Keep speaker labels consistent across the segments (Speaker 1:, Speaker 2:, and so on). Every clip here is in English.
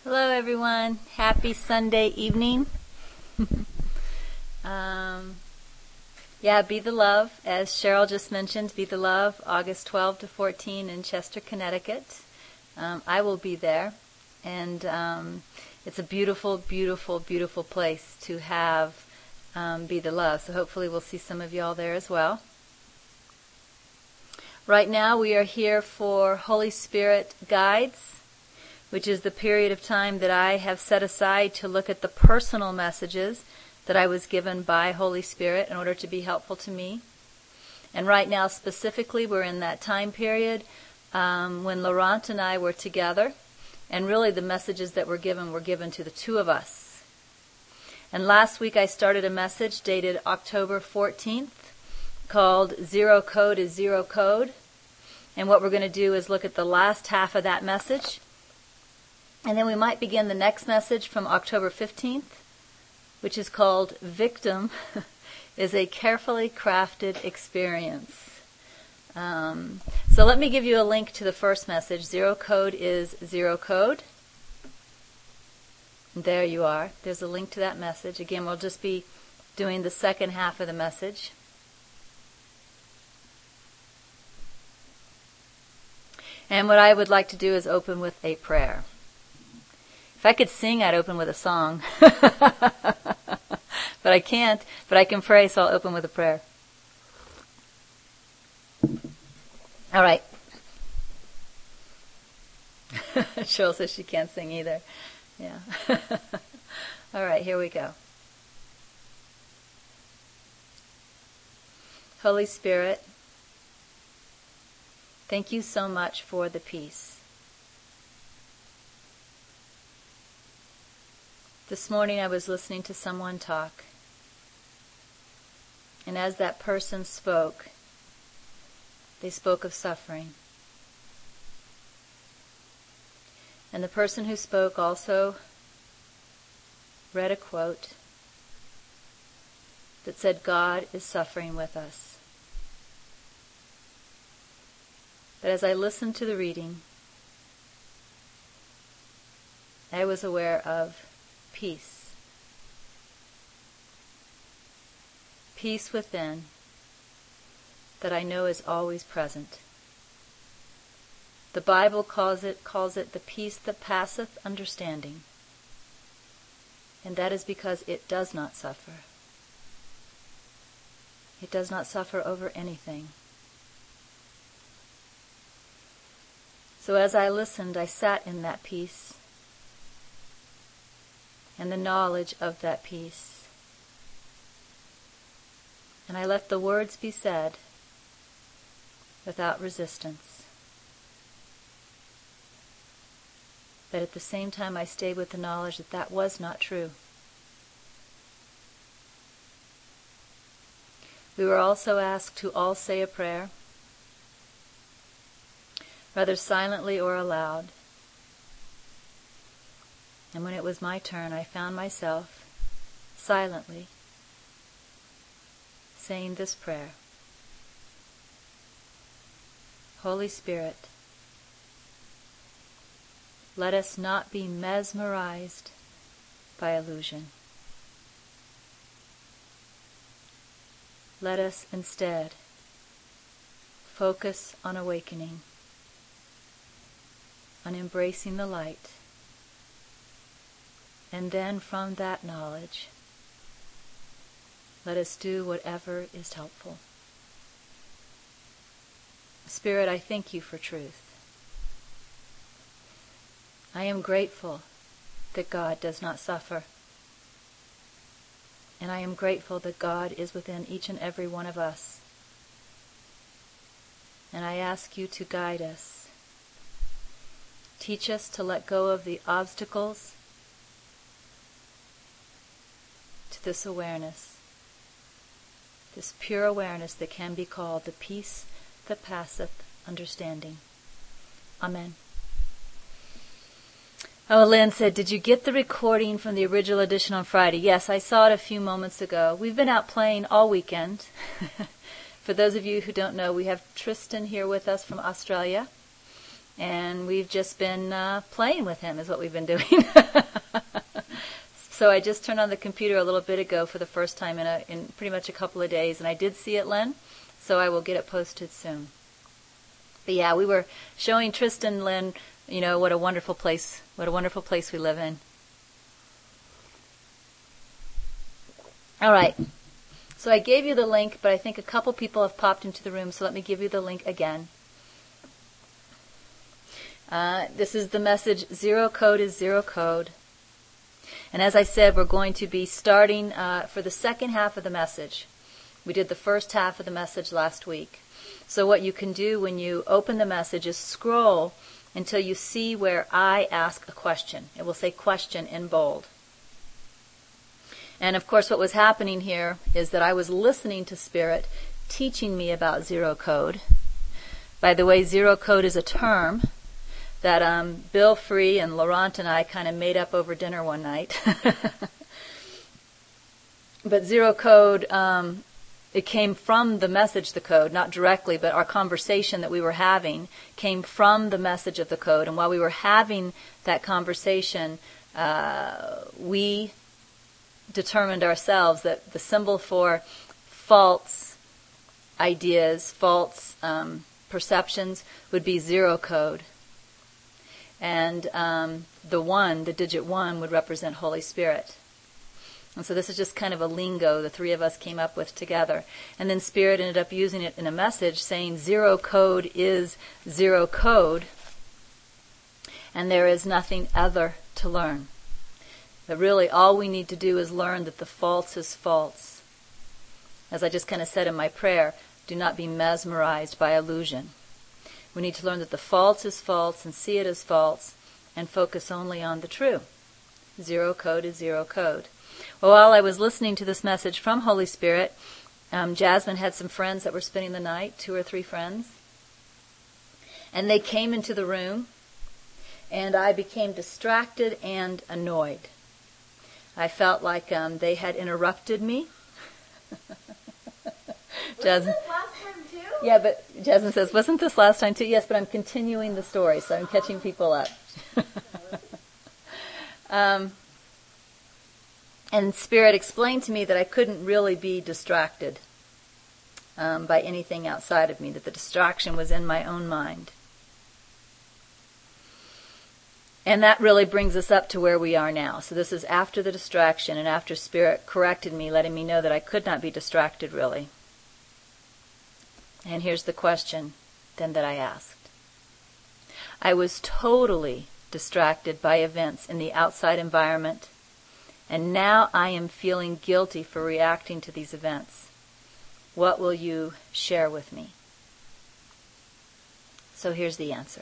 Speaker 1: Hello, everyone. Happy Sunday evening. Be the Love, as Cheryl just mentioned, Be the Love, August 12 to 14 in Chester, Connecticut. I will be there, and it's a beautiful, beautiful, beautiful place to have Be the Love. So hopefully we'll see some of you all there as well. Right now we are here for Holy Spirit Guides, which is the period of time that I have set aside to look at the personal messages that I was given by Holy Spirit in order to be helpful to me. And right now specifically we're in that time period when Laurent and I were together, and really the messages that were given to the two of us. And last week I started a message dated October 14th called Zero Code is Zero Code. And what we're going to do is look at the last half of that message. And then we might begin the next message from October 15th, which is called Victim is a Carefully Crafted Experience. So let me give you a link to the first message. Zero Code is Zero Code. There you are. There's a link to that message. Again, we'll just be doing the second half of the message. And what I would like to do is open with a prayer. If I could sing, I'd open with a song. But I can't, but I can pray, so I'll open with a prayer. All right. Cheryl says she can't sing either. Yeah. All right, here we go. Holy Spirit, thank you so much for the peace. This morning I was listening to someone talk, and as that person spoke, they spoke of suffering. And the person who spoke also read a quote that said, God is suffering with us. But as I listened to the reading, I was aware of peace. Peace within that I know is always present. The Bible calls it the peace that passeth understanding. And that is because it does not suffer. It does not suffer over anything. So as I listened, I sat in that peace and the knowledge of that peace. And I let the words be said without resistance. But at the same time I stayed with the knowledge that that was not true. We were also asked to all say a prayer, whether silently or aloud. And when it was my turn, I found myself silently saying this prayer. Holy Spirit, let us not be mesmerized by illusion. Let us instead focus on awakening, on embracing the light. And then from that knowledge, let us do whatever is helpful. Spirit, I thank you for truth. I am grateful that God does not suffer. And I am grateful that God is within each and every one of us. And I ask you to guide us. Teach us to let go of the obstacles to this awareness, this pure awareness that can be called the peace that passeth understanding. Amen. Oh, Lynn said, did you get the recording from the original edition on Friday? Yes, I saw it a few moments ago. We've been out playing all weekend. For those of you who don't know, we have Tristan here with us from Australia. And we've just been playing with him is what we've been doing. So I just turned on the computer a little bit ago for the first time in pretty much a couple of days. And I did see it, Len, so I will get it posted soon. But yeah, we were showing Tristan, Lynn, what a wonderful place we live in. All right. So I gave you the link, but I think a couple people have popped into the room, so let me give you the link again. This is the message, Zero Code is Zero Code. And as I said, we're going to be starting for the second half of the message. We did the first half of the message last week. So what you can do when you open the message is scroll until you see where I ask a question. It will say question in bold. And of course what was happening here is that I was listening to Spirit teaching me about Zero Code. By the way, Zero Code is a term that Bill Free and Laurent and I kind of made up over dinner one night. But Zero Code, it came from the message, the code, not directly, but our conversation that we were having came from the message of the code. And while we were having that conversation, we determined ourselves that the symbol for false ideas, false perceptions would be Zero Code. And the digit 1 would represent Holy Spirit. And so this is just kind of a lingo the three of us came up with together. And then Spirit ended up using it in a message saying Zero Code is Zero Code, and there is nothing other to learn. That really all we need to do is learn that the false is false. As I just kind of said in my prayer, do not be mesmerized by illusion. We need to learn that the false is false and see it as false and focus only on the true. Zero Code is Zero Code. Well, while I was listening to this message from Holy Spirit, Jasmine had some friends that were spending the night, 2 or 3 friends. And they came into the room, and I became distracted and annoyed. I felt like they had interrupted me.
Speaker 2: Jasmine, wasn't this last time too?
Speaker 1: Yeah, but Jasmine says, wasn't this last time too? Yes, but I'm continuing the story, so I'm catching people up. And Spirit explained to me that I couldn't really be distracted by anything outside of me, that the distraction was in my own mind. And that really brings us up to where we are now. So this is after the distraction and after Spirit corrected me, letting me know that I could not be distracted really. And here's the question then that I asked. I was totally distracted by events in the outside environment, and now I am feeling guilty for reacting to these events. What will you share with me? So here's the answer.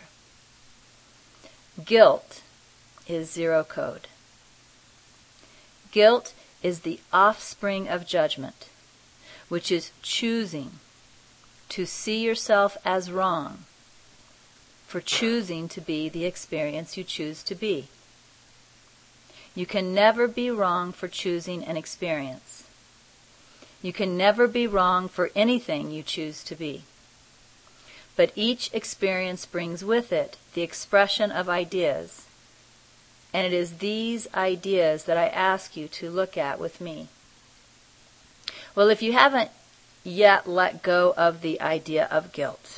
Speaker 1: Guilt is Zero Code. Guilt is the offspring of judgment, which is choosing to see yourself as wrong for choosing to be the experience you choose to be. You can never be wrong for choosing an experience. You can never be wrong for anything you choose to be. But each experience brings with it the expression of ideas, and it is these ideas that I ask you to look at with me. Well, if you haven't yet let go of the idea of guilt,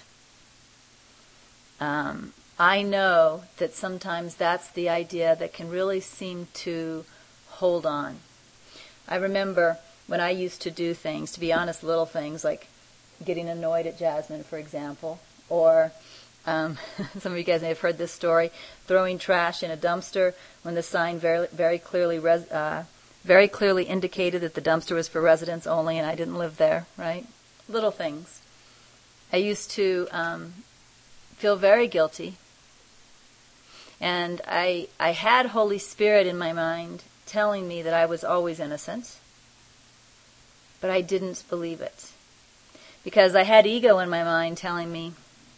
Speaker 1: I know that sometimes that's the idea that can really seem to hold on. I remember when I used to do things, to be honest, little things like getting annoyed at Jasmine, for example, or some of you guys may have heard this story, throwing trash in a dumpster when the sign very clearly indicated that the dumpster was for residents only and I didn't live there, right? Little things. I used to feel very guilty. And I had Holy Spirit in my mind telling me that I was always innocent, but I didn't believe it. Because I had ego in my mind telling me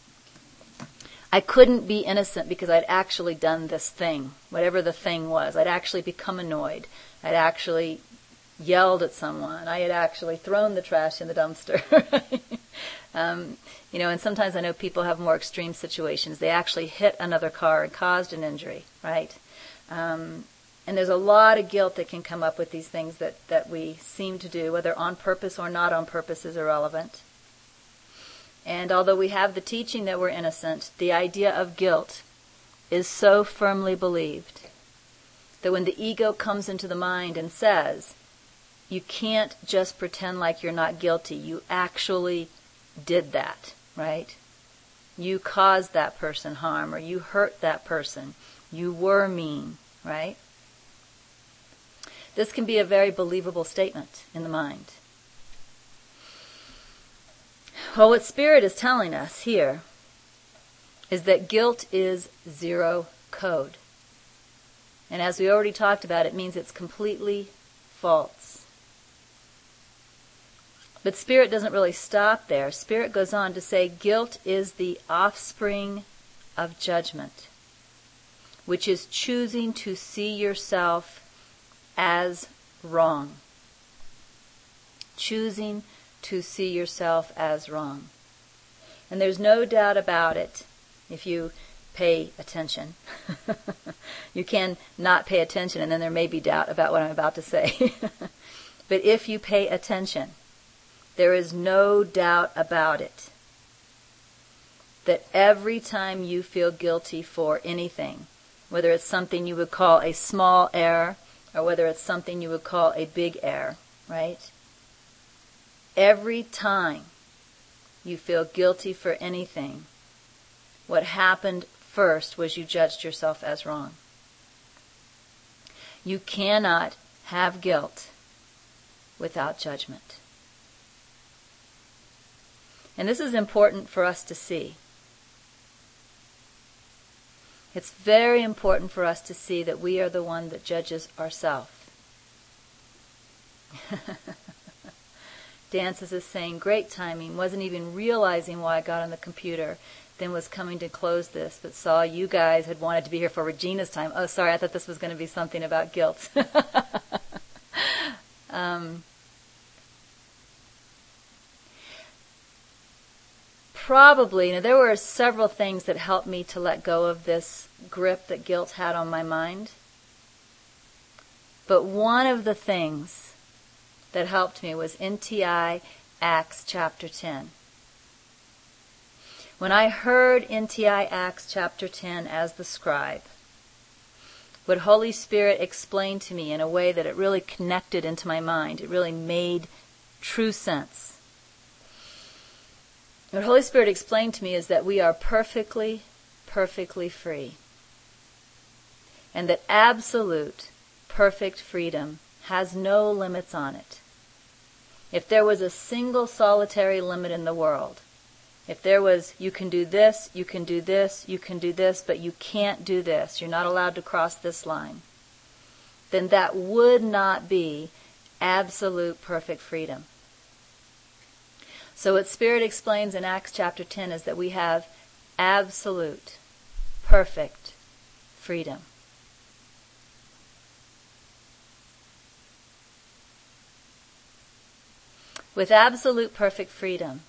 Speaker 1: I couldn't be innocent because I'd actually done this thing, whatever the thing was. I'd actually become annoyed. I'd actually yelled at someone. I had actually thrown the trash in the dumpster. And sometimes I know people have more extreme situations. They actually hit another car and caused an injury, right? And there's a lot of guilt that can come up with these things that we seem to do, whether on purpose or not on purpose is irrelevant. And although we have the teaching that we're innocent, the idea of guilt is so firmly believed that when the ego comes into the mind and says, you can't just pretend like you're not guilty, you actually did that, right? You caused that person harm, or you hurt that person, you were mean, right? This can be a very believable statement in the mind. Well, what Spirit is telling us here is that guilt is zero code. And as we already talked about, it means it's completely false. But Spirit doesn't really stop there. Spirit goes on to say guilt is the offspring of judgment, which is choosing to see yourself as wrong. Choosing to see yourself as wrong. And there's no doubt about it if you pay attention. You can not pay attention and then there may be doubt about what I'm about to say. But if you pay attention, there is no doubt about it that every time you feel guilty for anything, whether it's something you would call a small error or whether it's something you would call a big error, right? Every time you feel guilty for anything, what happened first was you judged yourself as wrong. You cannot have guilt without judgment. And this is important for us to see. It's very important for us to see that we are the one that judges ourselves. Dances is saying, great timing, wasn't even realizing why I got on the computer, then was coming to close this, but saw you guys had wanted to be here for Regina's time. Oh, sorry, I thought this was going to be something about guilt. Probably, there were several things that helped me to let go of this grip that guilt had on my mind. But one of the things that helped me was NTI Acts chapter 10. When I heard NTI Acts chapter 10 as the scribe, what Holy Spirit explained to me in a way that it really connected into my mind, it really made true sense. What Holy Spirit explained to me is that we are perfectly, perfectly free. And that absolute, perfect freedom has no limits on it. If there was a single solitary limit in the world, if there was, you can do this, you can do this, you can do this, but you can't do this, you're not allowed to cross this line, then that would not be absolute perfect freedom. So what Spirit explains in Acts chapter 10 is that we have absolute, perfect freedom. With absolute perfect freedom,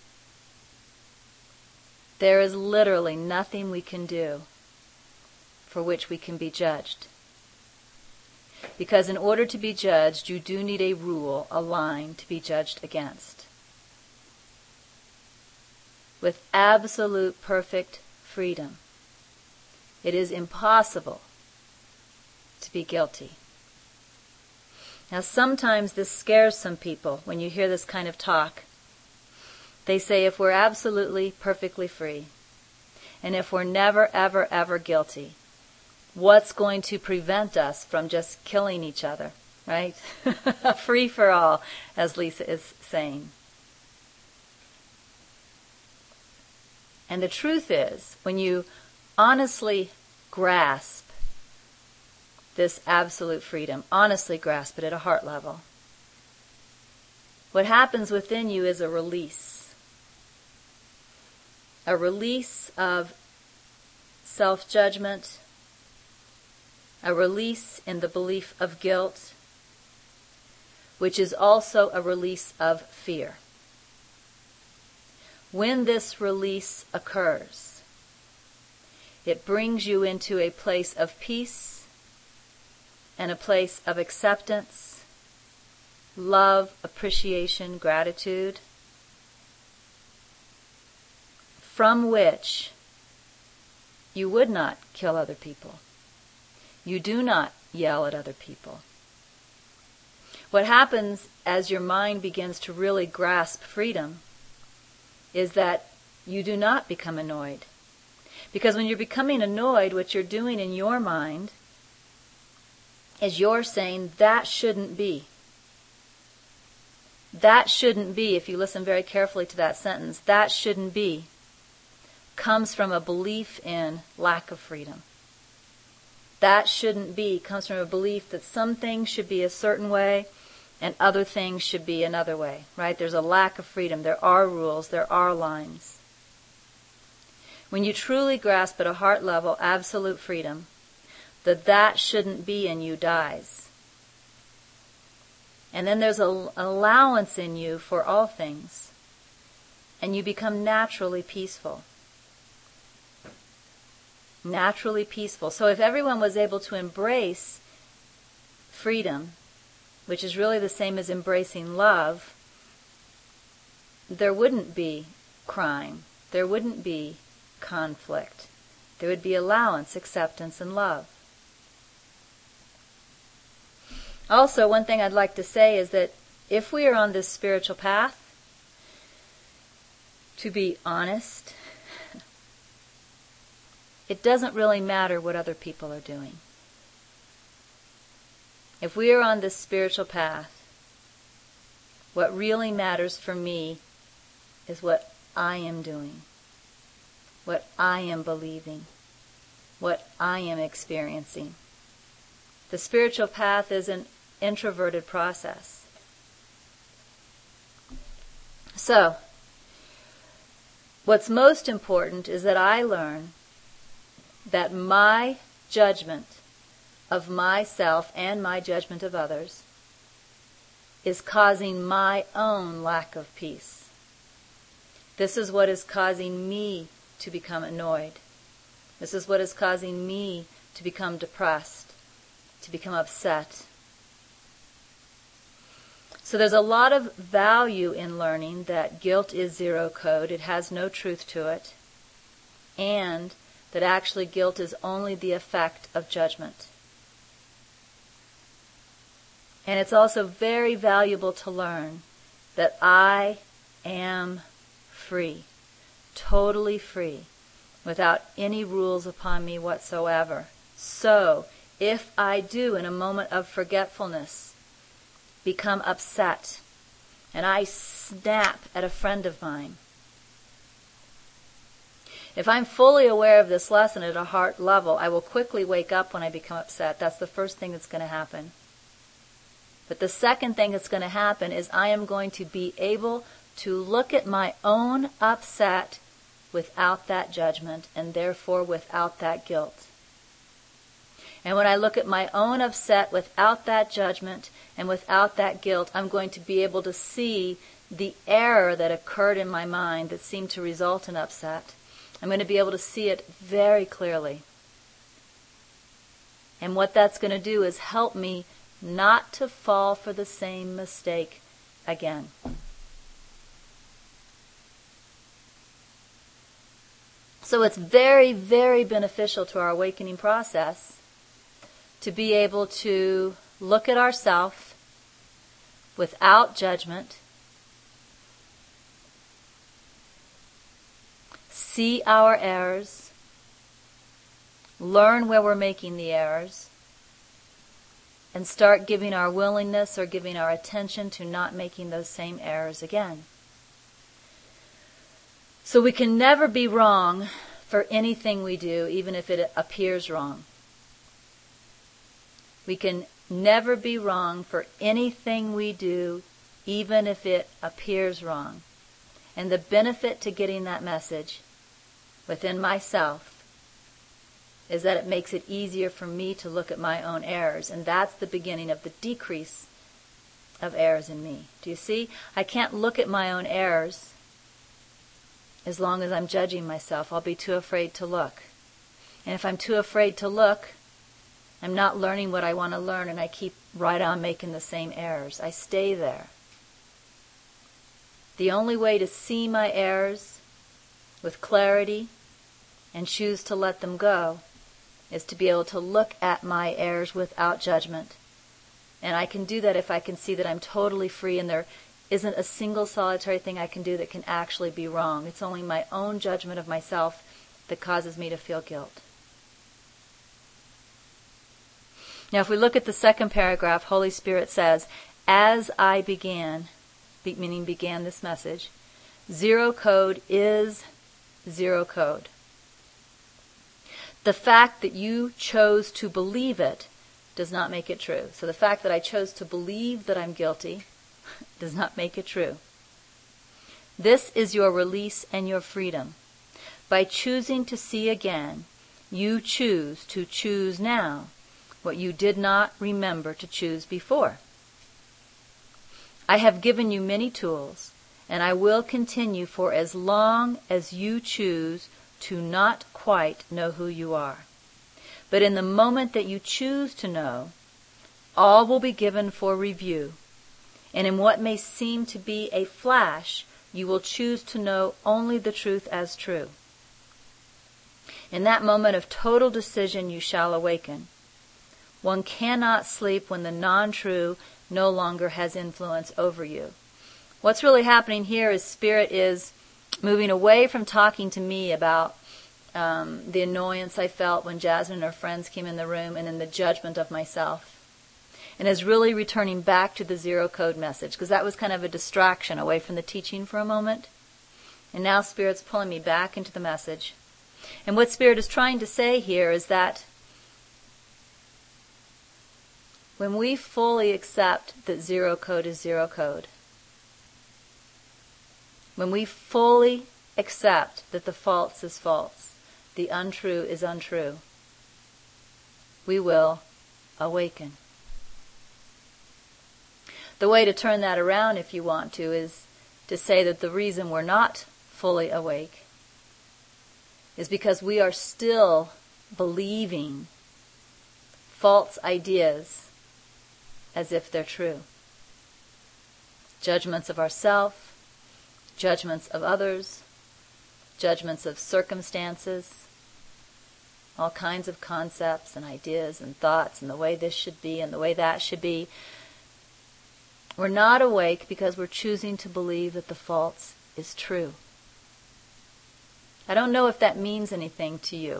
Speaker 1: there is literally nothing we can do for which we can be judged. Because in order to be judged, you do need a rule, a line to be judged against. With absolute perfect freedom, it is impossible to be guilty. Now sometimes this scares some people when you hear this kind of talk. They say if we're absolutely perfectly free, and if we're never, ever, ever guilty, what's going to prevent us from just killing each other, right? Free for all, as Lisa is saying. And the truth is, when you honestly grasp this absolute freedom, honestly grasp it at a heart level, what happens within you is a release. A release of self-judgment, a release in the belief of guilt, which is also a release of fear. when this release occurs, it brings you into a place of peace and a place of acceptance, love, appreciation, gratitude, from which you would not kill other people. You do not yell at other people. What happens as your mind begins to really grasp freedom is that you do not become annoyed. Because when you're becoming annoyed, what you're doing in your mind is you're saying, that shouldn't be. That shouldn't be, if you listen very carefully to that sentence, that shouldn't be, comes from a belief in lack of freedom. That shouldn't be comes from a belief that some things should be a certain way and other things should be another way, right? There's a lack of freedom. There are rules. There are lines. When you truly grasp at a heart level absolute freedom, that shouldn't be in you dies. And then there's an allowance in you for all things. And you become naturally peaceful. Naturally peaceful. So if everyone was able to embrace freedom, which is really the same as embracing love, there wouldn't be crime. There wouldn't be conflict. There would be allowance, acceptance, and love. Also, one thing I'd like to say is that if we are on this spiritual path, to be honest, it doesn't really matter what other people are doing. If we are on this spiritual path, what really matters for me is what I am doing, what I am believing, what I am experiencing. The spiritual path is an introverted process. So, what's most important is that I learn that my judgment of myself and my judgment of others is causing my own lack of peace. This is what is causing me to become annoyed. This is what is causing me to become depressed, to become upset. So there's a lot of value in learning that guilt is zero code. It has no truth to it. And that actually guilt is only the effect of judgment. And it's also very valuable to learn that I am free, totally free, without any rules upon me whatsoever. So, if I do, in a moment of forgetfulness, become upset, and I snap at a friend of mine, if I'm fully aware of this lesson at a heart level, I will quickly wake up when I become upset. That's the first thing that's going to happen. But the second thing that's going to happen is I am going to be able to look at my own upset without that judgment and therefore without that guilt. And when I look at my own upset without that judgment and without that guilt, I'm going to be able to see the error that occurred in my mind that seemed to result in upset. I'm going to be able to see it very clearly. And what that's going to do is help me not to fall for the same mistake again. So it's very, very beneficial to our awakening process to be able to look at ourselves without judgment, see our errors, learn where we're making the errors, and start giving our willingness or giving our attention to not making those same errors again. So we can never be wrong for anything we do, even if it appears wrong. We can never be wrong for anything we do, even if it appears wrong. And the benefit to getting that message within myself is that it makes it easier for me to look at my own errors. And that's the beginning of the decrease of errors in me. Do you see? I can't look at my own errors as long as I'm judging myself. I'll be too afraid to look. And if I'm too afraid to look, I'm not learning what I want to learn, and I keep right on making the same errors. I stay there. The only way to see my errors with clarity and choose to let them go is to be able to look at my errors without judgment. And I can do that if I can see that I'm totally free and there isn't a single solitary thing I can do that can actually be wrong. It's only my own judgment of myself that causes me to feel guilt. Now, if we look at the second paragraph, Holy Spirit says, as I began this message, zero code is zero code. The fact that you chose to believe it does not make it true. So the fact that I chose to believe that I'm guilty does not make it true. This is your release and your freedom. By choosing to see again, you choose to choose now what you did not remember to choose before. I have given you many tools, and I will continue for as long as you choose to not quite know who you are. But in the moment that you choose to know, all will be given for review, and in what may seem to be a flash, you will choose to know only the truth as true. In that moment of total decision, you shall awaken. One cannot sleep when the non-true no longer has influence over you. What's really happening here is Spirit is moving away from talking to me about the annoyance I felt when Jasmine and her friends came in the room and in the judgment of myself. And is really returning back to the zero code message, because that was kind of a distraction away from the teaching for a moment. And now Spirit's pulling me back into the message. And what Spirit is trying to say here is that when we fully accept that zero code is zero code, when we fully accept that the false is false, the untrue is untrue, we will awaken. The way to turn that around, if you want to, is to say that the reason we're not fully awake is because we are still believing false ideas as if they're true. Judgments of ourselves, judgments of others, judgments of circumstances, all kinds of concepts and ideas and thoughts and the way this should be and the way that should be. We're not awake because we're choosing to believe that the false is true. I don't know if that means anything to you,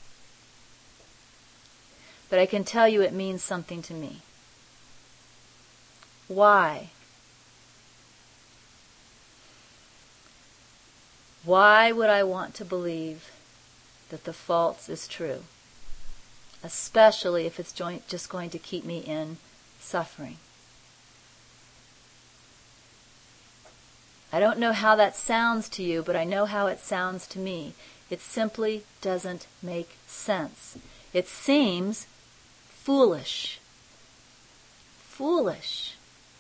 Speaker 1: but I can tell you it means something to me. Why? Why would I want to believe that the false is true? Especially if it's just going to keep me in suffering. I don't know how that sounds to you, but I know how it sounds to me. It simply doesn't make sense. It seems foolish. Foolish.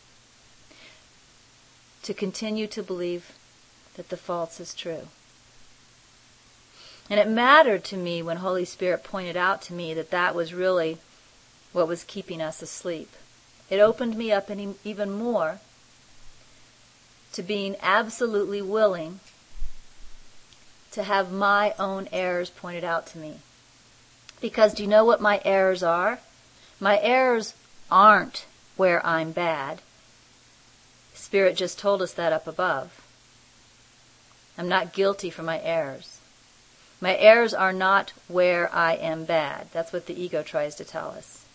Speaker 1: To continue to believe that the false is true. And it mattered to me when Holy Spirit pointed out to me that that was really what was keeping us asleep. It opened me up even more to being absolutely willing to have my own errors pointed out to me. Because do you know what my errors are? My errors aren't where I'm bad. Spirit just told us that up above. I'm not guilty for my errors. My errors are not where I am bad. That's what the ego tries to tell us.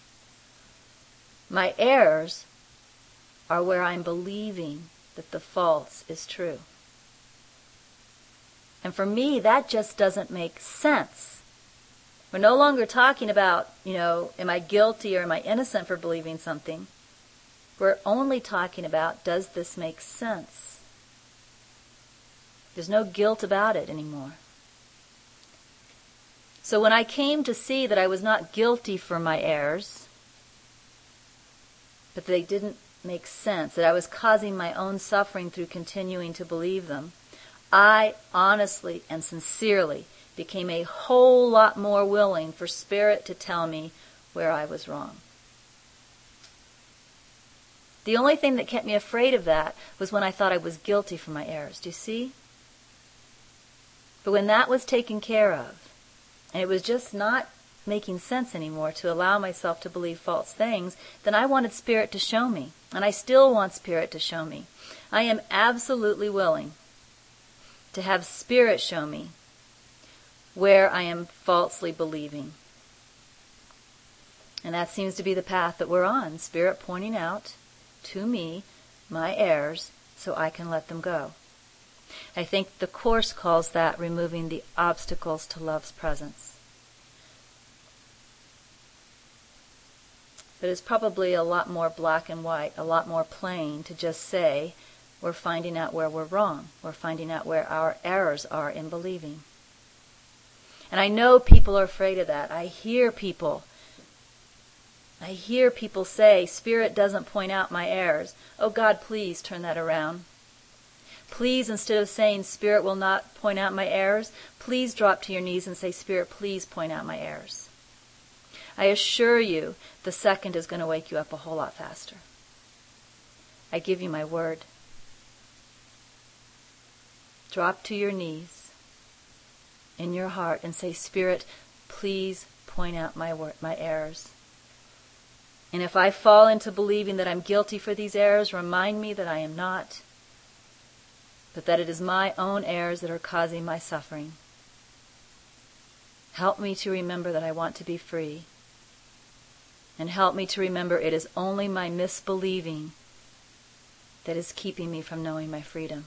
Speaker 1: My errors are where I'm believing that the false is true. And for me, that just doesn't make sense. We're no longer talking about, am I guilty or am I innocent for believing something? We're only talking about, does this make sense? There's no guilt about it anymore. So when I came to see that I was not guilty for my errors, but they didn't make sense, that I was causing my own suffering through continuing to believe them, I honestly and sincerely became a whole lot more willing for Spirit to tell me where I was wrong. The only thing that kept me afraid of that was when I thought I was guilty for my errors. Do you see? But when that was taken care of, and it was just not making sense anymore to allow myself to believe false things, then I wanted Spirit to show me. And I still want Spirit to show me. I am absolutely willing to have Spirit show me where I am falsely believing. And that seems to be the path that we're on. Spirit pointing out to me my errors so I can let them go. I think the Course calls that removing the obstacles to love's presence. But it's probably a lot more black and white, a lot more plain to just say we're finding out where we're wrong. We're finding out where our errors are in believing. And I know people are afraid of that. I hear people say, Spirit doesn't point out my errors. Oh God, please turn that around. Please, instead of saying Spirit will not point out my errors, please drop to your knees and say, Spirit, please point out my errors. I assure you, the second is going to wake you up a whole lot faster. I give you my word. Drop to your knees in your heart and say, Spirit, please point out my errors. And if I fall into believing that I'm guilty for these errors, remind me that I am not, but that it is my own errors that are causing my suffering. Help me to remember that I want to be free. And help me to remember it is only my misbelieving that is keeping me from knowing my freedom.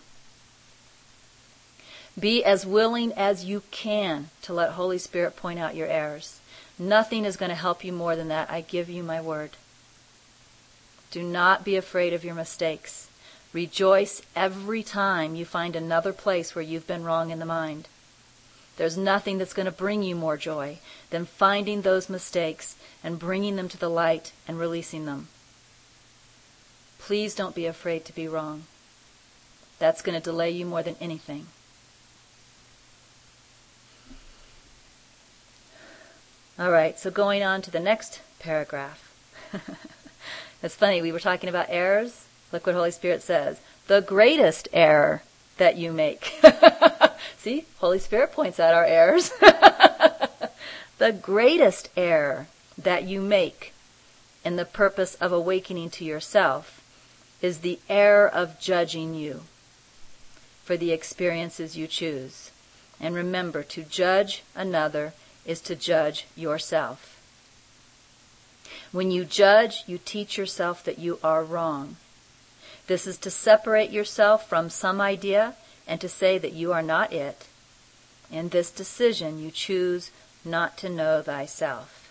Speaker 1: Be as willing as you can to let Holy Spirit point out your errors. Nothing is going to help you more than that. I give you my word. Do not be afraid of your mistakes. Rejoice every time you find another place where you've been wrong in the mind. There's nothing that's going to bring you more joy than finding those mistakes and bringing them to the light and releasing them. Please don't be afraid to be wrong. That's going to delay you more than anything. All right, so going on to the next paragraph. It's funny, we were talking about errors. Look what Holy Spirit says. The greatest error that you make. See, Holy Spirit points out our errors. The greatest error that you make in the purpose of awakening to yourself is the error of judging you for the experiences you choose. And remember, to judge another is to judge yourself. When you judge, you teach yourself that you are wrong. This is to separate yourself from some idea and to say that you are not it. In this decision, you choose not to know thyself.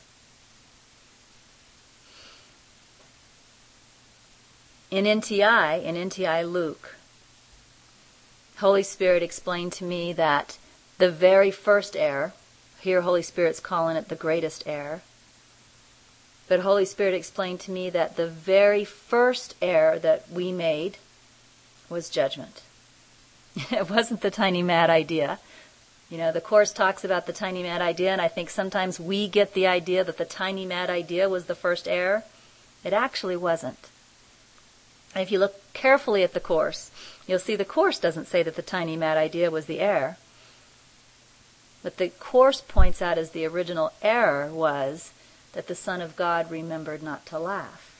Speaker 1: In NTI Luke, Holy Spirit explained to me that the very first error, here Holy Spirit's calling it the greatest error, but Holy Spirit explained to me that the very first error that we made was judgment. It wasn't the tiny mad idea. You know, the Course talks about the tiny mad idea, and I think sometimes we get the idea that the tiny mad idea was the first error. It actually wasn't. And if you look carefully at the Course, you'll see the Course doesn't say that the tiny mad idea was the error. What the Course points out as the original error was that the Son of God remembered not to laugh.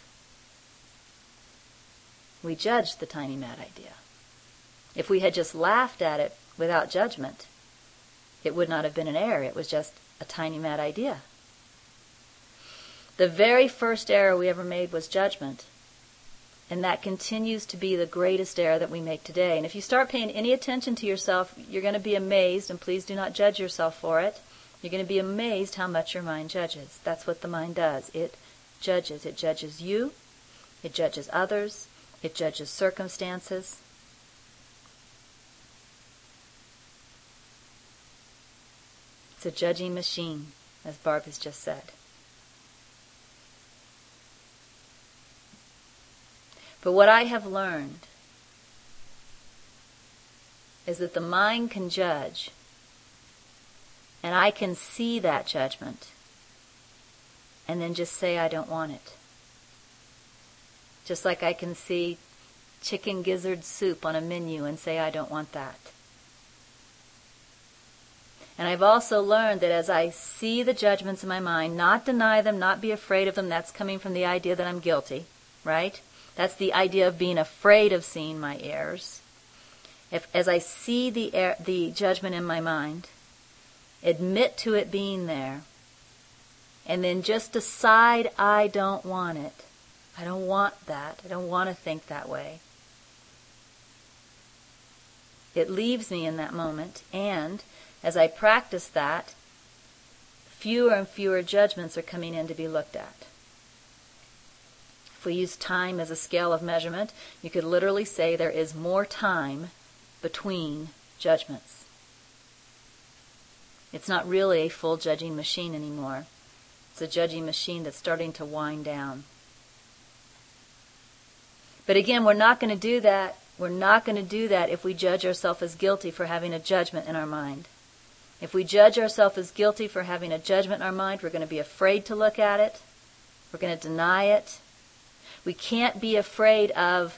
Speaker 1: We judged the tiny mad idea. If we had just laughed at it without judgment, it would not have been an error. It was just a tiny mad idea. The very first error we ever made was judgment. And that continues to be the greatest error that we make today. And if you start paying any attention to yourself, you're going to be amazed, and please do not judge yourself for it. You're going to be amazed how much your mind judges. That's what the mind does. It judges. It judges you. It judges others. It judges circumstances. It's a judging machine, as Barb has just said. But what I have learned is that the mind can judge, and I can see that judgment, and then just say I don't want it. Just like I can see chicken gizzard soup on a menu and say I don't want that. And I've also learned that as I see the judgments in my mind, not deny them, not be afraid of them, that's coming from the idea that I'm guilty, right? That's the idea of being afraid of seeing my errors. As I see the judgment in my mind, admit to it being there, and then just decide I don't want it. I don't want that. I don't want to think that way. It leaves me in that moment, and as I practice that, fewer and fewer judgments are coming in to be looked at. If we use time as a scale of measurement, you could literally say there is more time between judgments. It's not really a full judging machine anymore. It's a judging machine that's starting to wind down. But again, we're not going to do that. We're not going to do that if we judge ourselves as guilty for having a judgment in our mind. If we judge ourselves as guilty for having a judgment in our mind, we're going to be afraid to look at it. We're going to deny it. We can't be afraid of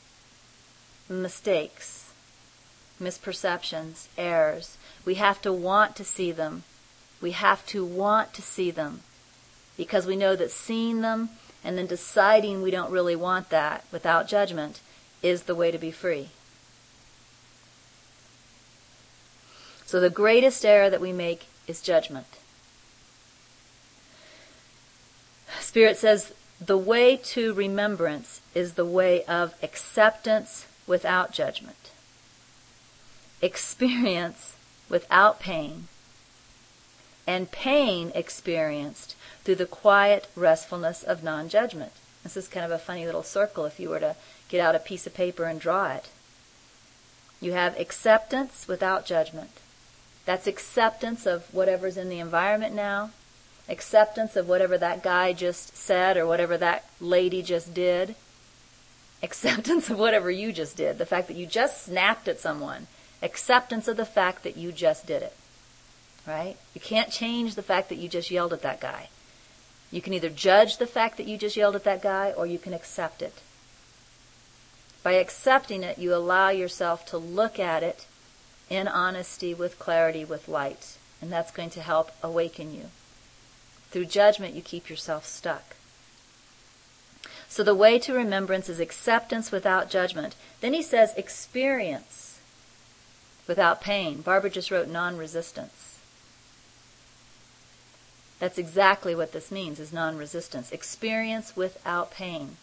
Speaker 1: mistakes, misperceptions, errors. We have to want to see them. We have to want to see them, because we know that seeing them and then deciding we don't really want that without judgment is the way to be free. So the greatest error that we make is judgment. Spirit says the way to remembrance is the way of acceptance without judgment, experience without pain, and pain experienced through the quiet restfulness of non-judgment. This is kind of a funny little circle if you were to get out a piece of paper and draw it. You have acceptance without judgment. That's acceptance of whatever's in the environment now, acceptance of whatever that guy just said or whatever that lady just did, acceptance of whatever you just did, the fact that you just snapped at someone, acceptance of the fact that you just did it, right? You can't change the fact that you just yelled at that guy. You can either judge the fact that you just yelled at that guy, or you can accept it. By accepting it, you allow yourself to look at it in honesty, with clarity, with light. And that's going to help awaken you. Through judgment, you keep yourself stuck. So the way to remembrance is acceptance without judgment. Then he says experience without pain. Barbara just wrote non-resistance. That's exactly what this means, is non-resistance. Experience without pain.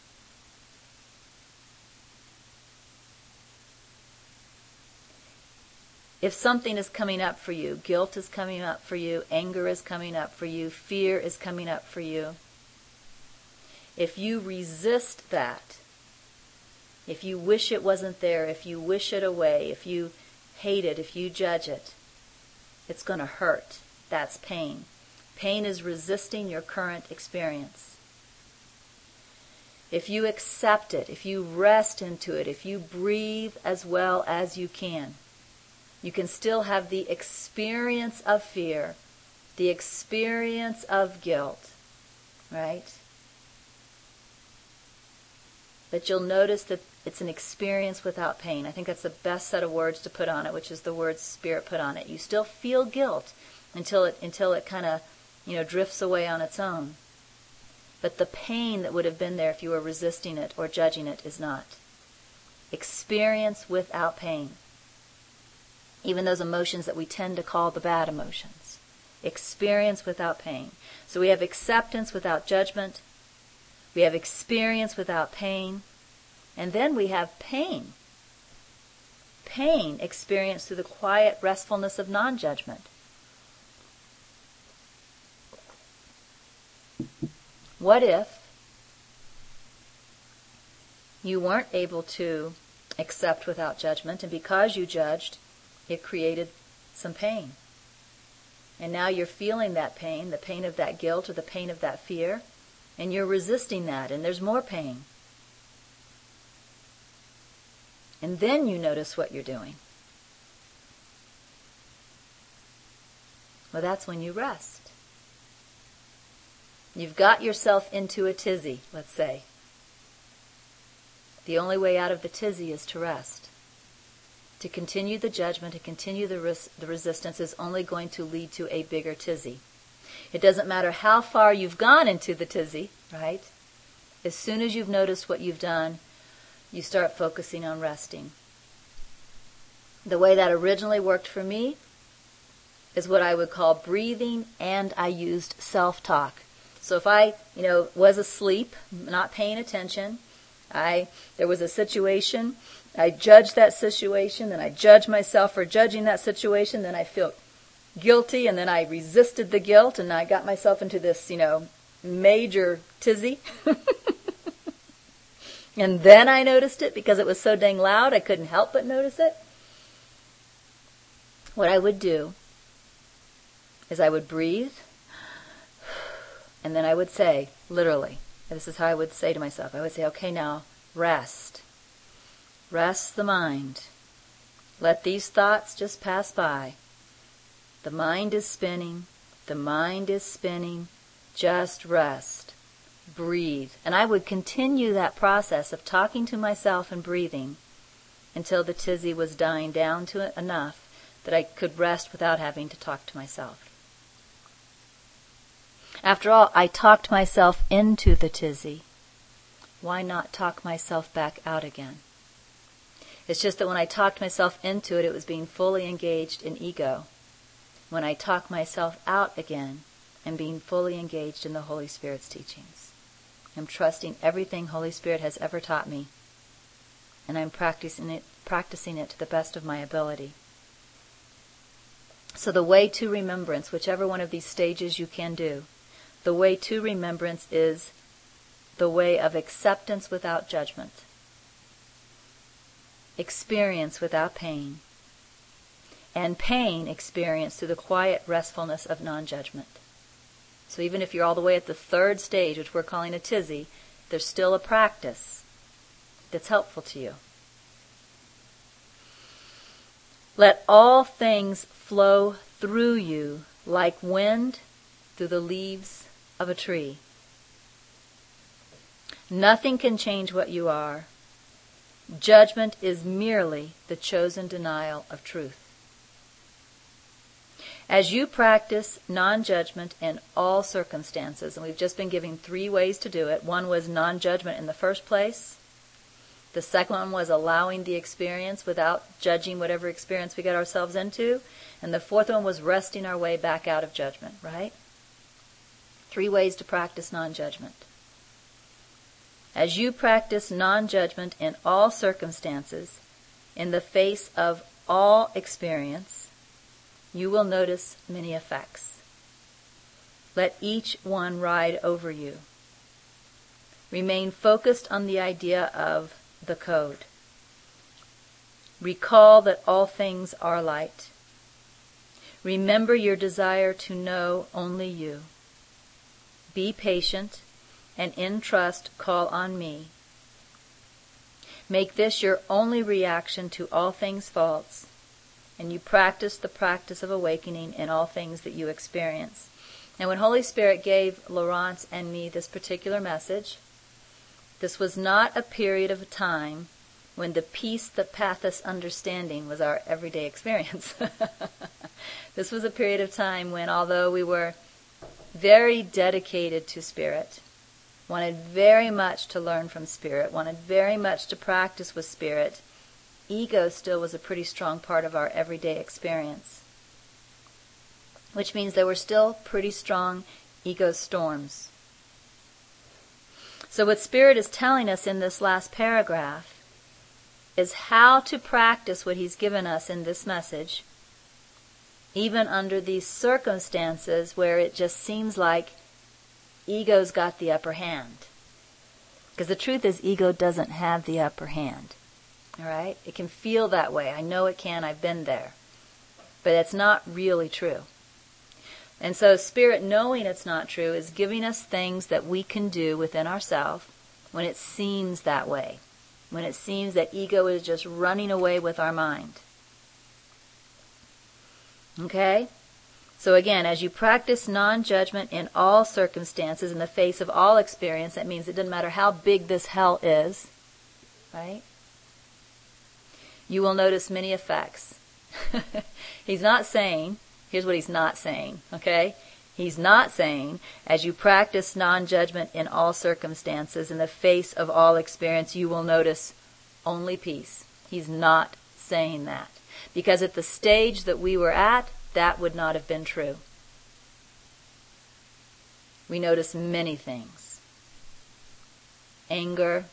Speaker 1: If something is coming up for you, guilt is coming up for you, anger is coming up for you, fear is coming up for you, if you resist that, if you wish it wasn't there, if you wish it away, if you hate it, if you judge it, it's going to hurt. That's pain. Pain is resisting your current experience. If you accept it, if you rest into it, if you breathe as well as you can still have the experience of fear, the experience of guilt, right? But you'll notice that it's an experience without pain. I think that's the best set of words to put on it, which is the words Spirit put on it. You still feel guilt until it kind of, drifts away on its own. But the pain that would have been there if you were resisting it or judging it is not. Experience without pain. Even those emotions that we tend to call the bad emotions. Experience without pain. So we have acceptance without judgment. We have experience without pain. And then we have pain. Pain experienced through the quiet restfulness of non-judgment. What if you weren't able to accept without judgment, and because you judged, it created some pain? And now you're feeling that pain, the pain of that guilt or the pain of that fear, and you're resisting that, and there's more pain. And then you notice what you're doing. Well, that's when you rest. You've got yourself into a tizzy, let's say. The only way out of the tizzy is to rest. To continue the judgment, to continue the resistance is only going to lead to a bigger tizzy. It doesn't matter how far you've gone into the tizzy, right? As soon as you've noticed what you've done, you start focusing on resting. The way that originally worked for me is what I would call breathing, and I used self-talk. So if I, was asleep, not paying attention, there was a situation, I judged that situation, then I judged myself for judging that situation, then I feel guilty, and then I resisted the guilt, and I got myself into this, major tizzy. And then I noticed it because it was so dang loud, I couldn't help but notice it. What I would do is I would breathe, and then I would say, literally, this is how I would say to myself, I would say, okay, now, rest. Rest the mind. Let these thoughts just pass by. The mind is spinning. The mind is spinning. Just rest. Breathe. And I would continue that process of talking to myself and breathing until the tizzy was dying down to it enough that I could rest without having to talk to myself. After all, I talked myself into the tizzy. Why not talk myself back out again? It's just that when I talked myself into it, it was being fully engaged in ego. When I talk myself out again, I'm being fully engaged in the Holy Spirit's teachings. I'm trusting everything Holy Spirit has ever taught me, and I'm practicing it to the best of my ability. So the way to remembrance, whichever one of these stages you can do, the way to remembrance is the way of acceptance without judgment, experience without pain, and pain experienced through the quiet restfulness of non-judgment. So even if you're all the way at the third stage, which we're calling a tizzy, there's still a practice that's helpful to you. Let all things flow through you like wind through the leaves of a tree. Nothing can change what you are. Judgment is merely the chosen denial of truth. As you practice non-judgment in all circumstances, and we've just been giving 3 ways to do it. One was non-judgment in the first place. The second one was allowing the experience without judging whatever experience we get ourselves into. And the fourth one was resting our way back out of judgment, right? 3 ways to practice non-judgment. As you practice non-judgment in all circumstances, in the face of all experience, you will notice many effects. Let each one ride over you. Remain focused on the idea of the code. Recall that all things are light. Remember your desire to know only you. Be patient, and in trust call on me. Make this your only reaction to all things false, and you practice the practice of awakening in all things that you experience. And when Holy Spirit gave Laurence and me this particular message, this was not a period of time when the peace that passeth understanding was our everyday experience. This was a period of time when, although we were very dedicated to Spirit, wanted very much to learn from Spirit, wanted very much to practice with Spirit, ego still was a pretty strong part of our everyday experience. Which means there were still pretty strong ego storms. So what Spirit is telling us in this last paragraph is how to practice what He's given us in this message, even under these circumstances where it just seems like ego's got the upper hand. Because the truth is, ego doesn't have the upper hand. All right? It can feel that way. I know it can. I've been there. But it's not really true. And so Spirit, knowing it's not true, is giving us things that we can do within ourselves when it seems that way. When it seems that ego is just running away with our mind. Okay? So again, as you practice non-judgment in all circumstances, in the face of all experience, that means it doesn't matter how big this hell is, right? You will notice many effects. He's not saying, here's what he's not saying, okay? He's not saying, as you practice non-judgment in all circumstances, in the face of all experience, you will notice only peace. He's not saying that. Because at the stage that we were at, that would not have been true. We notice many things. Anger,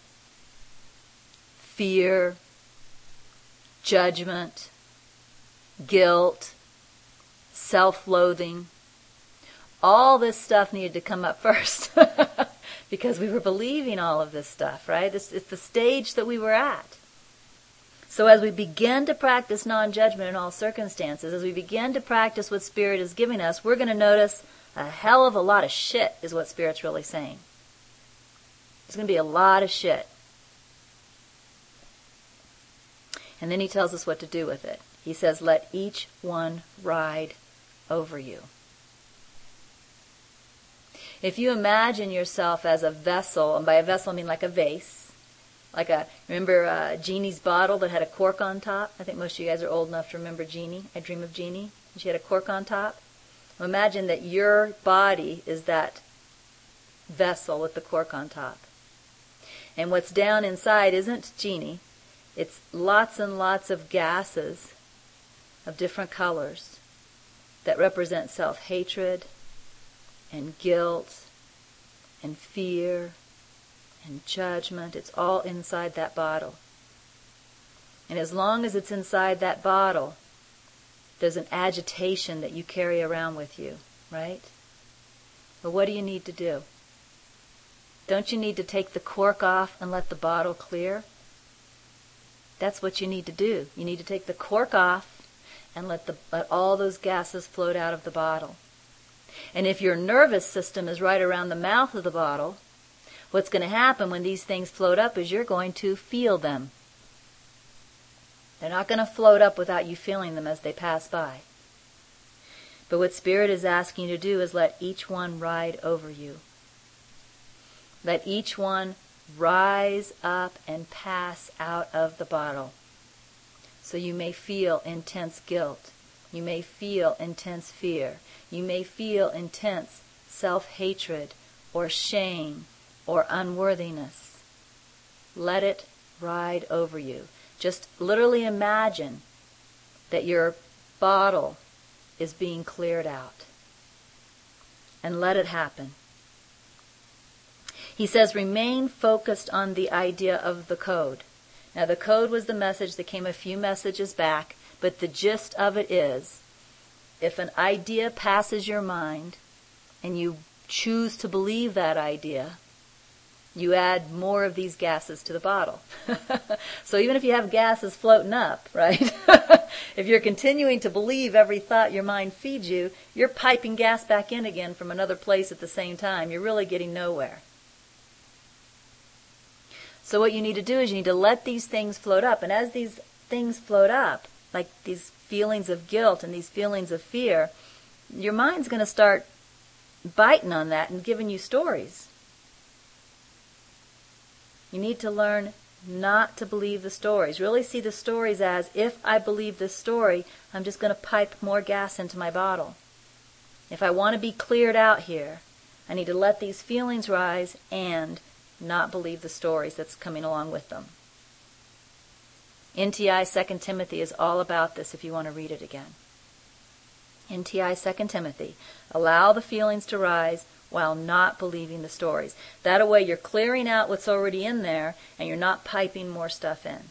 Speaker 1: fear, judgment, guilt, self-loathing. All this stuff needed to come up first because we were believing all of this stuff, right? It's the stage that we were at. So as we begin to practice non-judgment in all circumstances, as we begin to practice what Spirit is giving us, we're going to notice a hell of a lot of shit is what Spirit's really saying. There's going to be a lot of shit. And then he tells us what to do with it. He says, let each one ride over you. If you imagine yourself as a vessel, and by a vessel I mean like a vase, remember Jeannie's bottle that had a cork on top? I think most of you guys are old enough to remember Jeannie. I Dream of Jeannie. She had a cork on top. Well, imagine that your body is that vessel with the cork on top. And what's down inside isn't Jeannie. It's lots and lots of gases of different colors that represent self-hatred and guilt and fear and judgment. It's all inside that bottle. And as long as it's inside that bottle, there's an agitation that you carry around with you, right? But what do you need to do? Don't you need to take the cork off and let the bottle clear? That's what you need to do. You need to take the cork off and let all those gases float out of the bottle. And if your nervous system is right around the mouth of the bottle, what's going to happen when these things float up is you're going to feel them. They're not going to float up without you feeling them as they pass by. But what Spirit is asking you to do is let each one ride over you. Let each one rise up and pass out of the bottle. So you may feel intense guilt. You may feel intense fear. You may feel intense self-hatred or shame or unworthiness. Let it ride over you. Just literally imagine that your bottle is being cleared out. And let it happen. He says, remain focused on the idea of the code. Now, the code was the message that came a few messages back, but the gist of it is, if an idea passes your mind and you choose to believe that idea, you add more of these gases to the bottle. So even if you have gases floating up, right? If you're continuing to believe every thought your mind feeds you, you're piping gas back in again from another place at the same time. You're really getting nowhere. So what you need to do is you need to let these things float up. And as these things float up, like these feelings of guilt and these feelings of fear, your mind's going to start biting on that and giving you stories. You need to learn not to believe the stories. Really see the stories as, if I believe this story, I'm just going to pipe more gas into my bottle. If I want to be cleared out here, I need to let these feelings rise and not believe the stories that's coming along with them. NTI 2 Timothy is all about this if you want to read it again. NTI 2 Timothy. Allow the feelings to rise while not believing the stories. That way you're clearing out what's already in there and you're not piping more stuff in.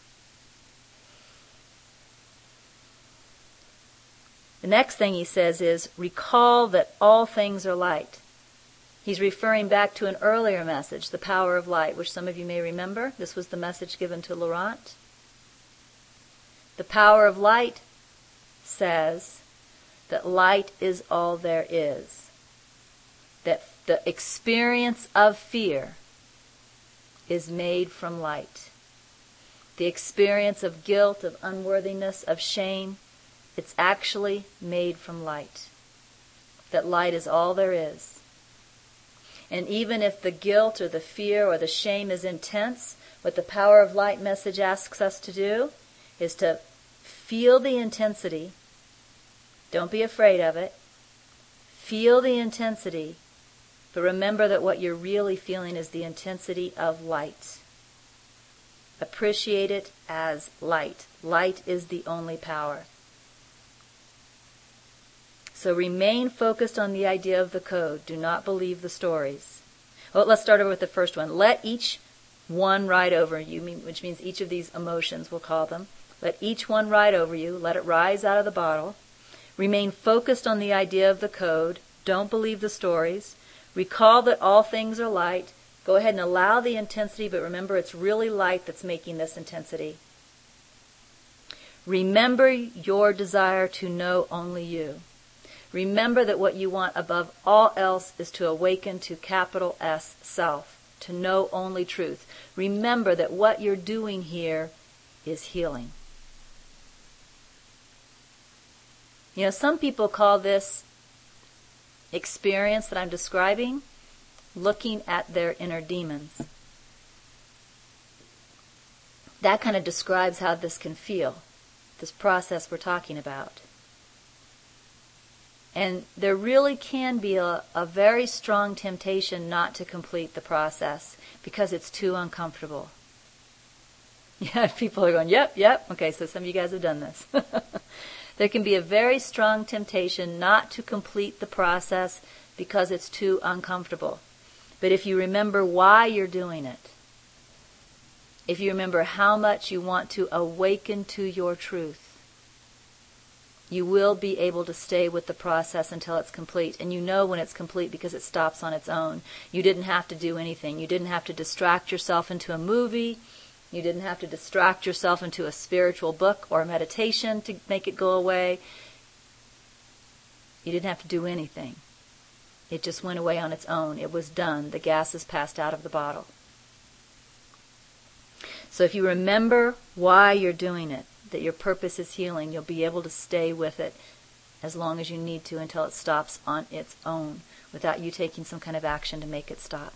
Speaker 1: The next thing he says is, recall that all things are light. He's referring back to an earlier message, the power of light, which some of you may remember. This was the message given to Laurent. The power of light says that light is all there is. That the experience of fear is made from light. The experience of guilt, of unworthiness, of shame, it's actually made from light. that light is all there is. And even if the guilt or the fear or the shame is intense, what the Power of Light message asks us to do is to feel the intensity. Don't be afraid of it. Feel the intensity, but remember that what you're really feeling is the intensity of light. Appreciate it as light. Light is the only power. So remain focused on the idea of the code. Do not believe the stories. Well, let's start over with the first one. Let each one ride over you, which means each of these emotions, we'll call them. Let each one ride over you. Let it rise out of the bottle. Remain focused on the idea of the code. Don't believe the stories. Recall that all things are light. Go ahead and allow the intensity, but remember it's really light that's making this intensity. Remember your desire to know only you. Remember that what you want above all else is to awaken to capital S self, to know only truth. Remember that what you're doing here is healing. You know, some people call this experience that I'm describing looking at their inner demons. That kind of describes how this can feel, this process we're talking about. And there really can be a very strong temptation not to complete the process because it's too uncomfortable. Yeah, people are going, yep. Okay, so some of you guys have done this. There can be a very strong temptation not to complete the process because it's too uncomfortable. But if you remember why you're doing it, if you remember how much you want to awaken to your truth, you will be able to stay with the process until it's complete. And you know when it's complete because it stops on its own. You didn't have to do anything. You didn't have to distract yourself into a movie. You didn't have to distract yourself into a spiritual book or a meditation to make it go away. You didn't have to do anything. It just went away on its own. It was done. The gases passed out of the bottle. So if you remember why you're doing it, that your purpose is healing, you'll be able to stay with it as long as you need to until it stops on its own without you taking some kind of action to make it stop.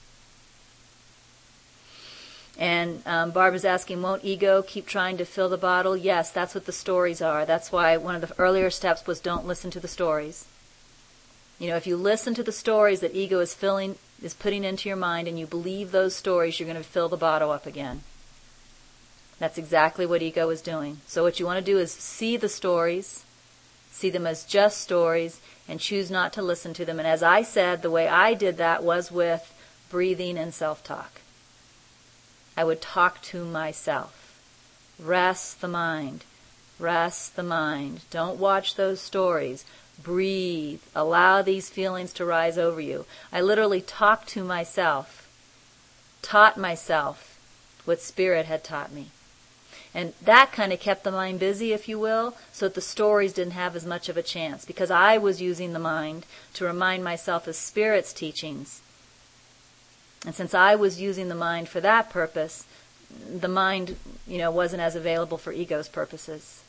Speaker 1: And Barbara's asking, won't ego keep trying to fill the bottle? Yes, that's what the stories are. That's why one of the earlier steps was don't listen to the stories. You know, if you listen to the stories that ego is putting into your mind and you believe those stories, you're going to fill the bottle up again. That's exactly what ego is doing. So what you want to do is see the stories, see them as just stories, and choose not to listen to them. And as I said, the way I did that was with breathing and self-talk. I would talk to myself. Rest the mind. Rest the mind. Don't watch those stories. Breathe. Allow these feelings to rise over you. I literally talked to myself, taught myself what Spirit had taught me. And that kind of kept the mind busy, if you will, so that the stories didn't have as much of a chance, because I was using the mind to remind myself of Spirit's teachings. And since I was using the mind for that purpose, the mind, wasn't as available for ego's purposes.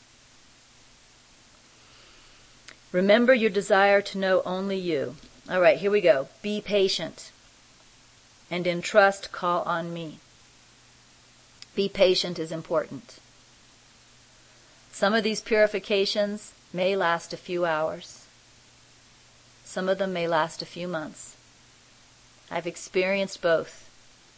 Speaker 1: Remember your desire to know only you. All right, here we go. Be patient. And in trust, call on me. Be patient is important. Some of these purifications may last a few hours. Some of them may last a few months. I've experienced both.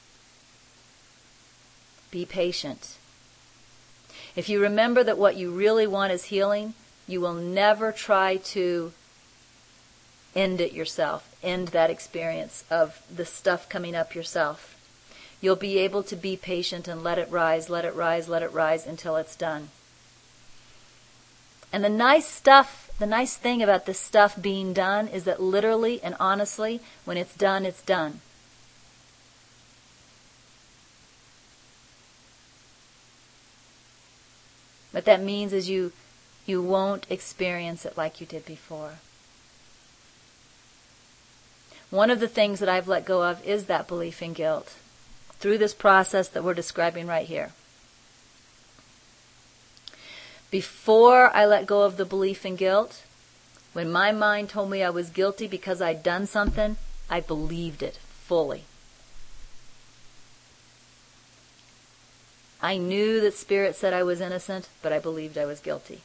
Speaker 1: Be patient. If you remember that what you really want is healing, you will never try to end it yourself, end that experience of the stuff coming up yourself. You'll be able to be patient and let it rise, let it rise, let it rise until it's done. And the nice thing about this stuff being done is that literally and honestly, when it's done, it's done. What that means is you won't experience it like you did before. One of the things that I've let go of is that belief in guilt through this process that we're describing right here. Before I let go of the belief in guilt, When my mind told me I was guilty because I'd done something, I believed it fully. I knew that Spirit said I was innocent, but I believed I was guilty.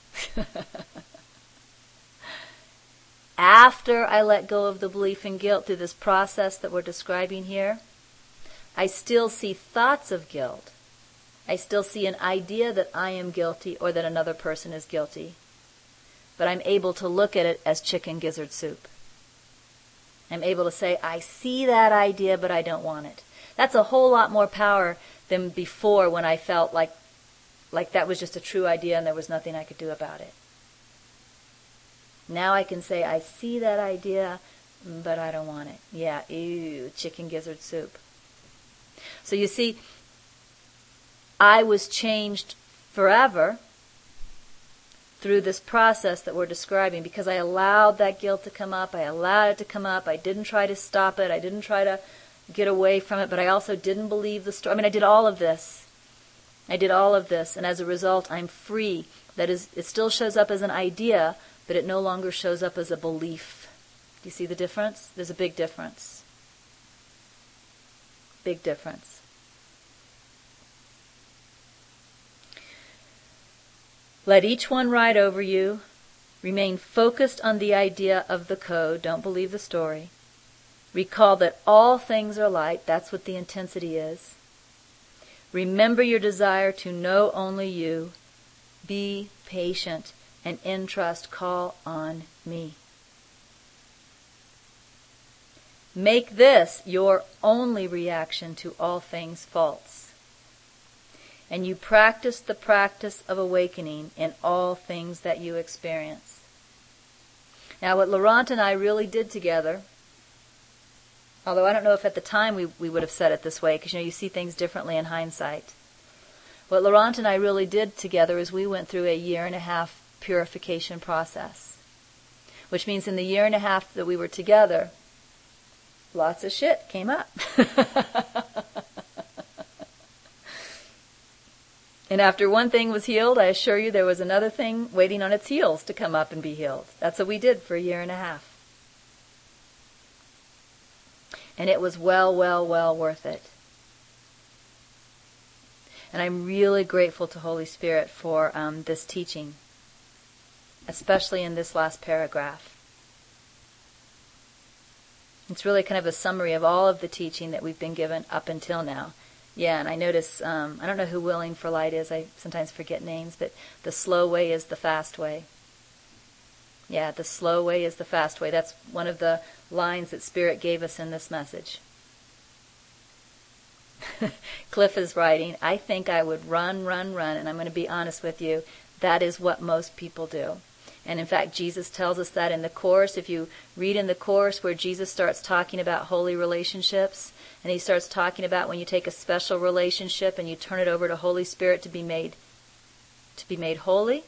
Speaker 1: After I let go of the belief in guilt through this process that we're describing here, I still see thoughts of guilt. I still see an idea that I am guilty or that another person is guilty. But I'm able to look at it as chicken gizzard soup. I'm able to say, I see that idea, but I don't want it. That's a whole lot more power than before, when I felt like that was just a true idea and there was nothing I could do about it. Now I can say, I see that idea, but I don't want it. Yeah, ew, chicken gizzard soup. So you see, I was changed forever through this process that we're describing, because I allowed that guilt to come up. I allowed it to come up. I didn't try to stop it. I didn't try to get away from it, but I also didn't believe the story. I did all of this. And as a result, I'm free. That is, it still shows up as an idea, but it no longer shows up as a belief. Do you see the difference? There's a big difference. Big difference. Let each one ride over you. Remain focused on the idea of the code. Don't believe the story. Recall that all things are light. That's what the intensity is. Remember your desire to know only you. Be patient and in trust call on me. Make this your only reaction to all things false. And you practice the practice of awakening in all things that you experience. Now, what Laurent and I really did together, although I don't know if at the time we would have said it this way, because you see things differently in hindsight. What Laurent and I really did together is we went through a 1.5-year purification process. Which means in the 1.5 years that we were together, lots of shit came up. And after one thing was healed, I assure you there was another thing waiting on its heels to come up and be healed. That's what we did for a 1.5 years. And it was well worth it. And I'm really grateful to Holy Spirit for this teaching, especially in this last paragraph. It's really kind of a summary of all of the teaching that we've been given up until now. Yeah, and I notice, I don't know who Willing for Light is. I sometimes forget names, but the slow way is the fast way. Yeah, the slow way is the fast way. That's one of the lines that Spirit gave us in this message. Cliff is writing, I think I would run, and I'm going to be honest with you, that is what most people do. And in fact, Jesus tells us that in the Course. If you read in the Course where Jesus starts talking about holy relationships, and he starts talking about when you take a special relationship and you turn it over to Holy Spirit to be made holy,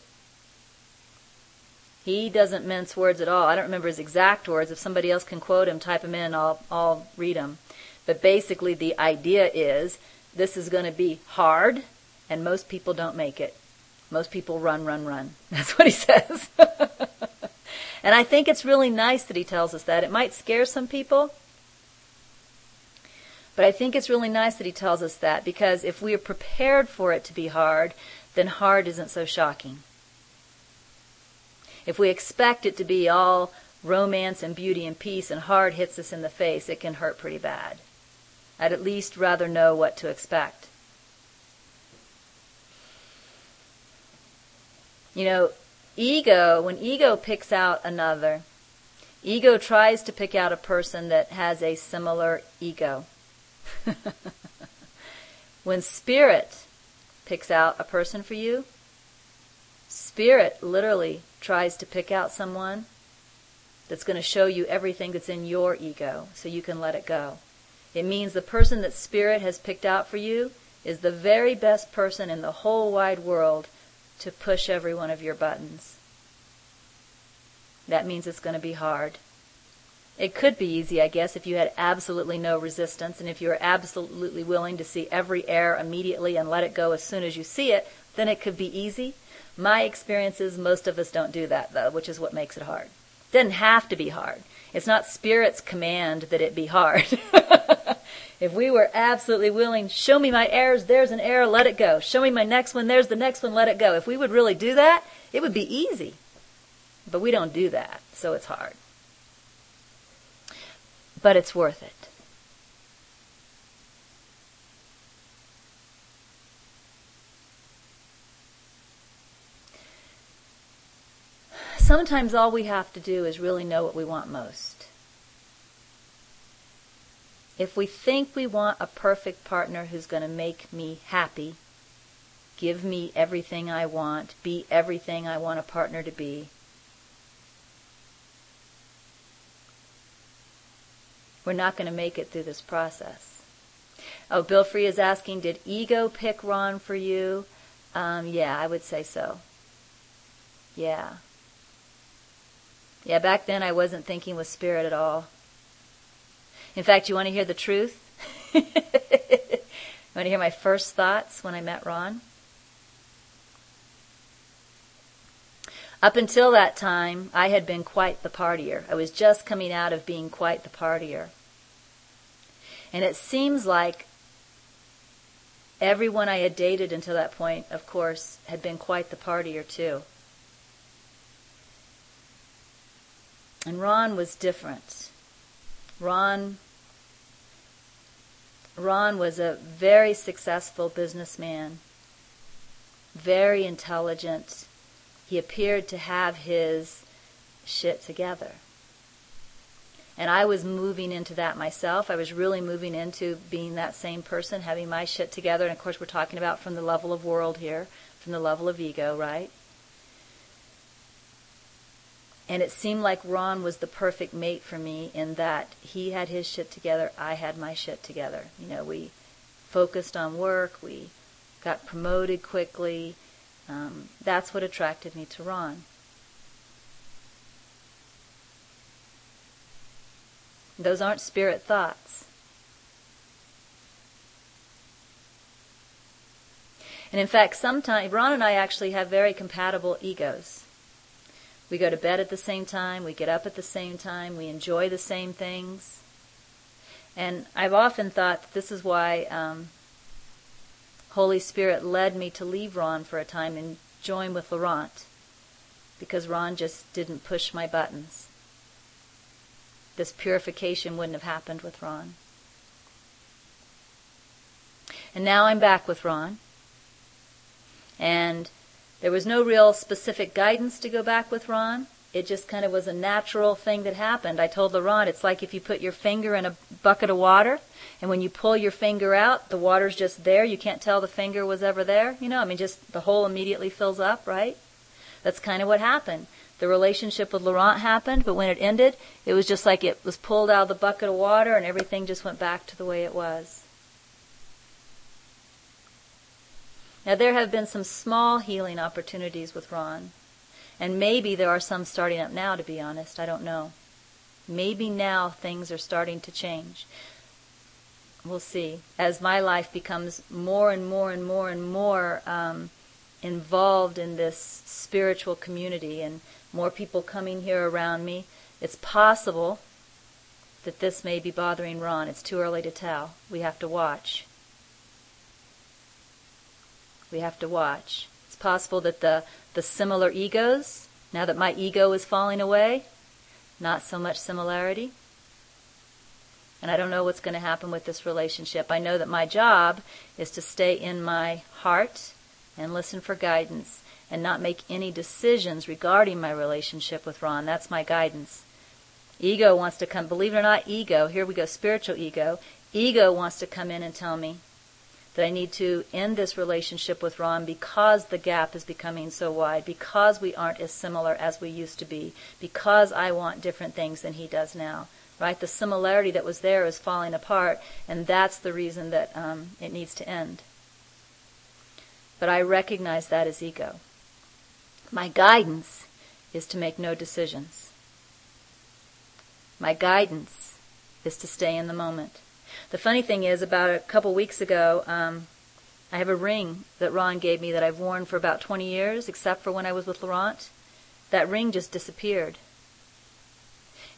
Speaker 1: he doesn't mince words at all. I don't remember his exact words. If somebody else can quote him, type them in, I'll read them. But basically the idea is this is going to be hard, and most people don't make it. Most people run. That's what he says. And I think it's really nice that he tells us that. It might scare some people, but I think it's really nice that he tells us that, because if we are prepared for it to be hard, then hard isn't so shocking. If we expect it to be all romance and beauty and peace and hard hits us in the face, it can hurt pretty bad. I'd at least rather know what to expect. You know, when ego picks out another, ego tries to pick out a person that has a similar ego. When Spirit picks out a person for you, Spirit literally tries to pick out someone that's going to show you everything that's in your ego so you can let it go. It means the person that Spirit has picked out for you is the very best person in the whole wide world to push every one of your buttons. That means it's going to be hard. It could be easy, I guess, if you had absolutely no resistance, and if you were absolutely willing to see every error immediately and let it go as soon as you see it, then it could be easy. My experience is most of us don't do that, though, which is what makes it hard. doesn't have to be hard. It's not Spirit's command that it be hard. If we were absolutely willing, show me my errors, there's an error, let it go. Show me my next one, there's the next one, let it go. If we would really do that, it would be easy. But we don't do that, so it's hard. But it's worth it. Sometimes all we have to do is really know what we want most. If we think we want a perfect partner who's going to make me happy, give me everything I want, be everything I want a partner to be, we're not going to make it through this process. Oh, Bill Free is asking, did ego pick Ron for you? Yeah, I would say so. Yeah. Yeah, back then I wasn't thinking with Spirit at all. In fact, you want to hear the truth? You want to hear my first thoughts when I met Ron? Up until that time, I had been quite the partier. I was just coming out of being quite the partier. And it seems like everyone I had dated until that point, of course, had been quite the partier too. And Ron was different. Ron was a very successful businessman, very intelligent. He appeared to have his shit together. And I was moving into that myself. I was really moving into being that same person, having my shit together. And of course we're talking about from the level of world here, from the level of ego, right? And it seemed like Ron was the perfect mate for me in that he had his shit together, I had my shit together. You know, we focused on work, we got promoted quickly. That's what attracted me to Ron. Those aren't Spirit thoughts. And in fact, sometimes Ron and I actually have very compatible egos. We go to bed at the same time, we get up at the same time, we enjoy the same things. And I've often thought that this is why Holy Spirit led me to leave Ron for a time and join with Laurent, because Ron just didn't push my buttons. This purification wouldn't have happened with Ron. And now I'm back with Ron. And there was no real specific guidance to go back with Ron. It just kind of was a natural thing that happened. I told Laurent, it's like if you put your finger in a bucket of water, and when you pull your finger out, the water's just there. You can't tell the finger was ever there. You know, I mean, just the hole immediately fills up, right? That's kind of what happened. The relationship with Laurent happened, but when it ended, it was just like it was pulled out of the bucket of water and everything just went back to the way it was. Now, there have been some small healing opportunities with Ron. And maybe there are some starting up now, to be honest. I don't know. Maybe now things are starting to change. We'll see. As my life becomes more and more and more and more involved in this spiritual community and more people coming here around me, it's possible that this may be bothering Ron. It's too early to tell. We have to watch. We have to watch. It's possible that the similar egos, now that my ego is falling away, not so much similarity. And I don't know what's going to happen with this relationship. I know that my job is to stay in my heart and listen for guidance and not make any decisions regarding my relationship with Ron. That's my guidance. Ego wants to come, believe it or not, ego, here we go, spiritual ego. Ego wants to come in and tell me that I need to end this relationship with Ron because the gap is becoming so wide, because we aren't as similar as we used to be, because I want different things than he does now. Right? The similarity that was there is falling apart, and that's the reason that it needs to end. But I recognize that as ego. My guidance is to make no decisions. My guidance is to stay in the moment. The funny thing is, about a couple weeks ago, I have a ring that Ron gave me that I've worn for about 20 years, except for when I was with Laurent. That ring just disappeared.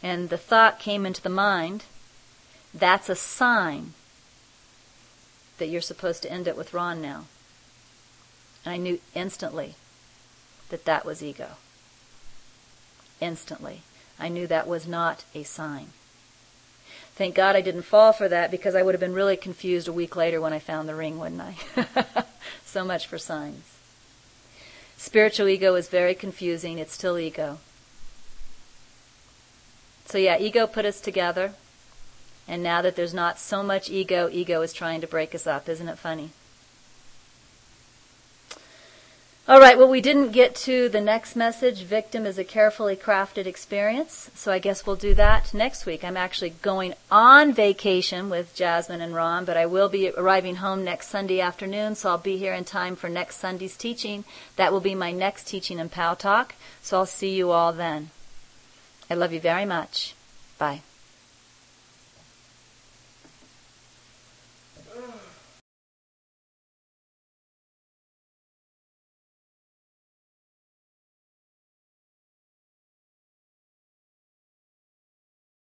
Speaker 1: and the thought came into the mind, that's a sign that you're supposed to end it with Ron now. And I knew instantly that that was ego. Instantly. I knew that was not a sign. Thank God I didn't fall for that, because I would have been really confused a week later when I found the ring, wouldn't I? So much for signs. Spiritual ego is very confusing. It's still ego. So yeah, ego put us together. And now that there's not so much ego, ego is trying to break us up. Isn't it funny? All right, well, we didn't get to the next message. Victim is a carefully crafted experience. So I guess we'll do that next week. I'm actually going on vacation with Jasmine and Ron, but I will be arriving home next Sunday afternoon, so I'll be here in time for next Sunday's teaching. That will be my next teaching in Pow Talk. So I'll see you all then. I love you very much. Bye.